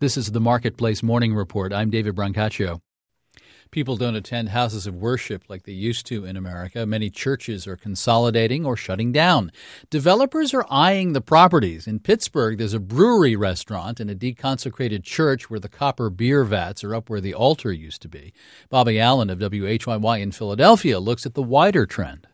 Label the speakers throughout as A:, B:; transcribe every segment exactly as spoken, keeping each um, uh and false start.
A: This is the Marketplace Morning Report. I'm David Brancaccio. People don't attend houses of worship like they used to in America. Many churches are consolidating or shutting down. Developers are eyeing the properties. In Pittsburgh, there's a brewery restaurant and a deconsecrated church where the copper beer vats are up where the altar used to be. Bobby Allen of W H Y Y in Philadelphia looks at the wider trend.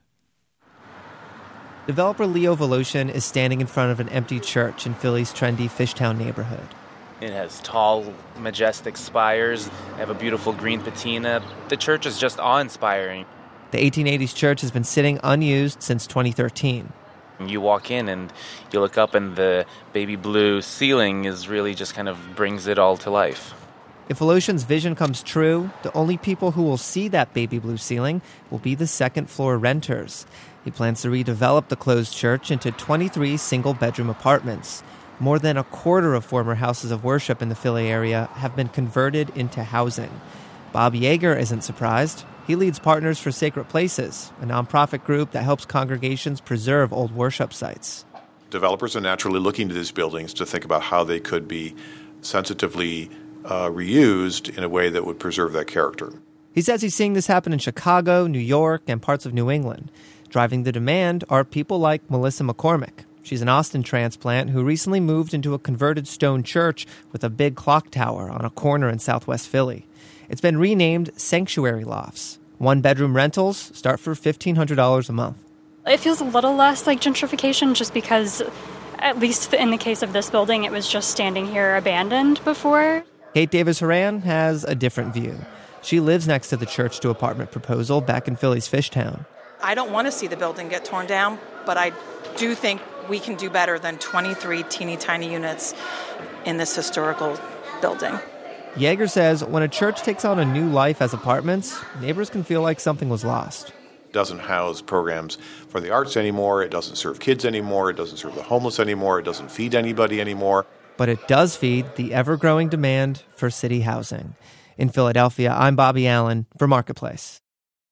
B: Developer Leo Voloshin is standing in front of an empty church in Philly's trendy Fishtown neighborhood.
C: It has tall, majestic spires. They have a beautiful green patina. The church is just awe-inspiring.
B: The eighteen eighties church has been sitting unused since twenty thirteen.
C: You walk in and you look up and the baby blue ceiling is really just kind of brings it all to life.
B: If Voloshin's vision comes true, the only people who will see that baby blue ceiling will be the second-floor renters. He plans to redevelop the closed church into twenty-three single-bedroom apartments. More than a quarter of former houses of worship in the Philly area have been converted into housing. Bob Yeager isn't surprised. He leads Partners for Sacred Places, a nonprofit group that helps congregations preserve old worship sites.
D: Developers are naturally looking to these buildings to think about how they could be sensitively uh, reused in a way that would preserve that character.
B: He says he's seeing this happen in Chicago, New York, and parts of New England. Driving the demand are people like Melissa McCormick. She's an Austin transplant who recently moved into a converted stone church with a big clock tower on a corner in southwest Philly. It's been renamed Sanctuary Lofts. One-bedroom rentals start for fifteen hundred dollars a month.
E: It feels a little less like gentrification just because, at least in the case of this building, it was just standing here abandoned before.
B: Kate Davis-Horan has a different view. She lives next to the church-to-apartment proposal back in Philly's Fishtown.
F: I don't want to see the building get torn down, but I do think we can do better than twenty-three teeny tiny units in this historical building.
B: Yeager says when a church takes on a new life as apartments, neighbors can feel like something was lost.
D: It doesn't house programs for the arts anymore. It doesn't serve kids anymore. It doesn't serve the homeless anymore. It doesn't feed anybody anymore.
B: But it does feed the ever-growing demand for city housing. In Philadelphia, I'm Bobby Allen for Marketplace.